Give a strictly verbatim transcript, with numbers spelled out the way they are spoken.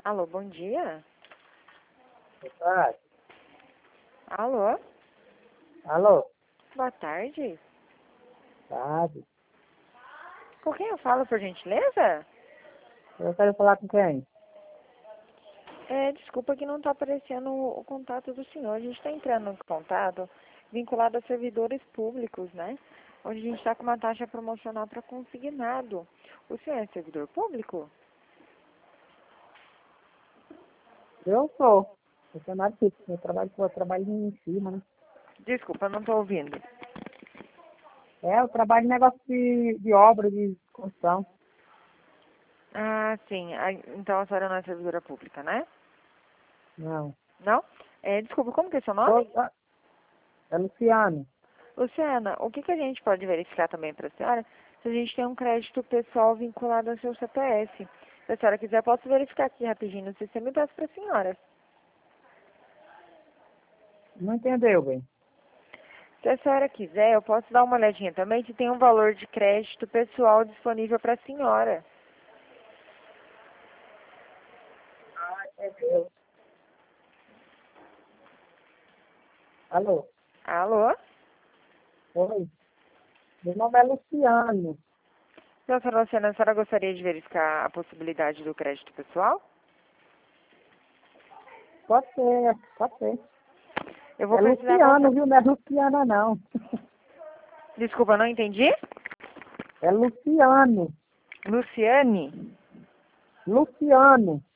Alô, bom dia. Boa tarde. Alô, Alô? boa tarde. Tarde. Com quem eu falo, por gentileza? Eu quero falar com quem? É, desculpa que não está aparecendo o, o contato do senhor. A gente está entrando em contato vinculado a servidores públicos, né? Onde a gente está com uma taxa promocional para consignado. O senhor é servidor público? Eu sou. Funcionário fixo. Eu trabalho, eu trabalho em cima, né? Desculpa, eu não estou ouvindo. É, eu trabalho em negócio de, de obra, de construção. Ah, sim. Ah, então a senhora não é servidora pública, né? Não. Não? É, desculpa, como que é seu nome? Sou, ah, é Luciano. Luciana, o que, que a gente pode verificar também para a senhora? Se a gente tem um crédito pessoal vinculado ao seu C P F. Se a senhora quiser, eu posso verificar aqui rapidinho no sistema e peço para a senhora. Não entendeu, bem? Se a senhora quiser, eu posso dar uma olhadinha também se tem um valor de crédito pessoal disponível para a senhora. Ah, entendeu. Alô? Alô? Oi. Meu nome é Luciano. Então, senhora Luciana, a senhora gostaria de verificar a possibilidade do crédito pessoal? Pode ser, pode ser. Eu vou É precisar Luciano, passar... viu? Não é Luciana, não. Desculpa, não entendi? É Luciano. Luciane? Luciano.